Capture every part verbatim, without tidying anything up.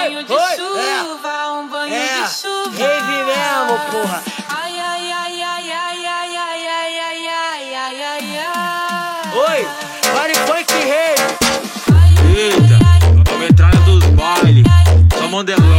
banho de oi, chuva, é, um banho é, de chuva. rave mesmo, porra. Ai, ai, ai, ai, ai, ai, ai, ai, ai, ai, ai, ai, ai. Oi, party funk rave. Eita, a metralha dos bailes, só mandelão.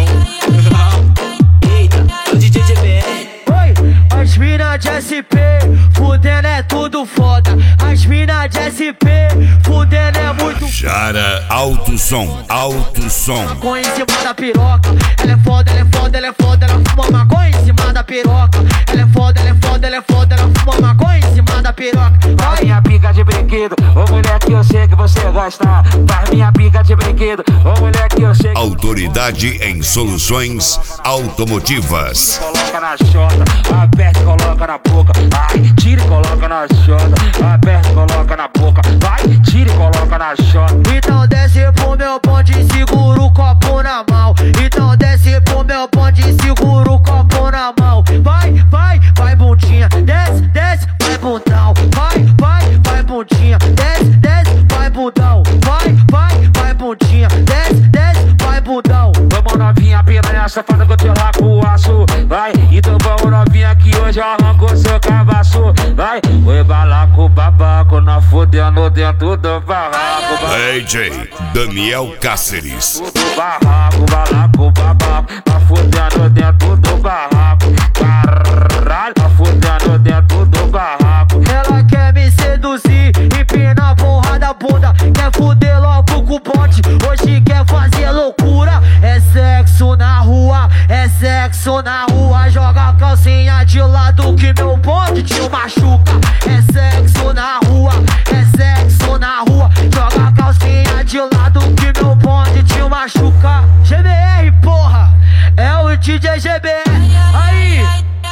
Eita, é o D J G B R. Oi, as mina de S P, fudendo é tudo foda. As mina de S P, fudendo é muito Jara Alto Som, Alto Som. maconha em cima da piroca. Ela é foda, ela é foda, ela é foda. Ela fuma maconha em cima da piroca. Ela é foda, ela é foda, ela é foda. Ela fuma maconha em cima da piroca. Faz minha pica de brinquedo, ô mulher que eu sei que você gosta. Faz minha pica de brinquedo, ô mulher que eu sei que... Autoridade em soluções automotivas. Coloca na chota, aperta e coloca na boca. Ai, tira e coloca na chota, aperta e coloca na boca. Vai, tira e coloca na chota. Então desce pro meu bonde e segura o copo na mão. Então desce pro meu bonde e segura o copo na mão. Vai, vai, vai bundinha, desce, desce, vai bundão. Vai, vai, vai bundinha, desce, desce, vai bundão. Vai, vai, vai bundinha, desce, desce, vai bundão. Vamos novinha, piranha safada que eu te laco o aço. Vai, então vamos novinha que hoje eu arranco seu cavaço. Vai, oi balaco, babaco, nós fudendo dentro do barraco. D J Daniel Cáceres. Do barraco, balaco, babaco, nós fudendo dentro do barraco. Caralho, nós fudendo dentro do barraco. Ela quer me seduzir, empina a porra da bunda. Quer fuder logo com o bote, hoje quer fazer loucura. É sexo na rua, é sexo na rua. Joga a calcinha de lado que meu bonde te machuca. É sexo na rua, é sexo na rua. Joga a calcinha de lado que meu bonde te machuca. G B R, porra, é o D J G B R. Aí!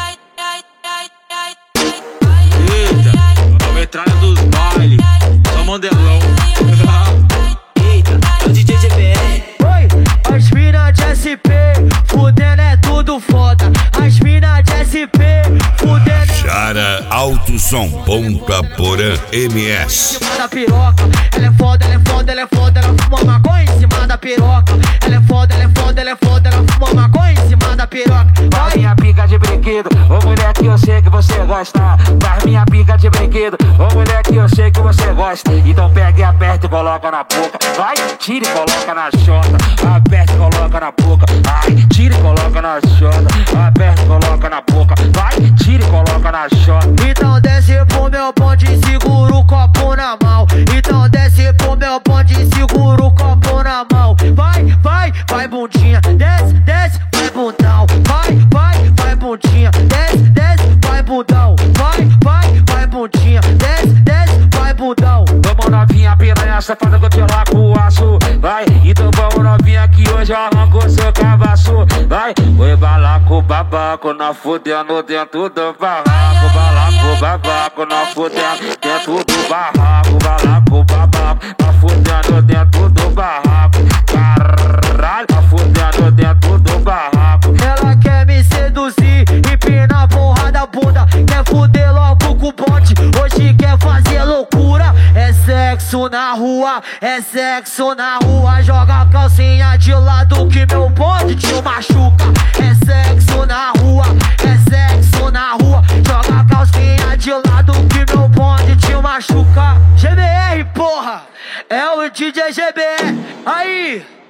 Eita, a metralha dos bailes, só mandelão. Eita, é o D J G B R. Oi, as mina de S P, fudendo é tudo foda. As mina de S P, fudendo é Jara Alto Som, Ponta Porã M S. em cima da piroca. Ela é foda, ela é foda, ela é foda. Ela fuma maconha em cima da piroca. Ela é foda, ela é foda, ela é foda. Ela fuma maconha em cima da piroca. Faz minha pica de brinquedo, ô mulher que eu sei que você gosta. Faz minha pica de brinquedo, ô mulher que eu sei que você gosta. Então pega e aperta e coloca na boca. Vai, tira e coloca na chota, aperta e coloca na boca. Ai, tira e coloca na chota, aperta e coloca na boca. Vai, tira e coloca na chota. Então desce pro meu bonde e segura o copo na mão. Então desce pro meu bonde e segura o copo na mão. Vai, vai, vai bundinha, desce, desce, vai bundão. Vai, vai, vai bundinha, desce, desce, vai bundão. Vai, vai, vai bundinha, desce, desce, vai bundão. Vamos novinha, piranha safada que eu te laco o aço. Vai, então vamos novinha que hoje eu arranco seu cavaço. Vai, oi balaco, babaco, nós fudendo dentro do barraco. Balaco, babaco, nós fudendo dentro do barraco. Balaco, babaco, nós fudendo dentro do barraco. Caralho, nós fudendo dentro do barraco. Ela quer me seduzir, empina a porra da bunda. Quer fuder logo com o bote, hoje quer fazer loucura. É sexo na rua, é sexo na rua. Joga a calcinha de lado que meu bonde te machuca. É sexo na rua, é sexo na rua. Joga a calcinha de lado que meu bonde te machuca. G B R, porra, é o D J G B R. Aí!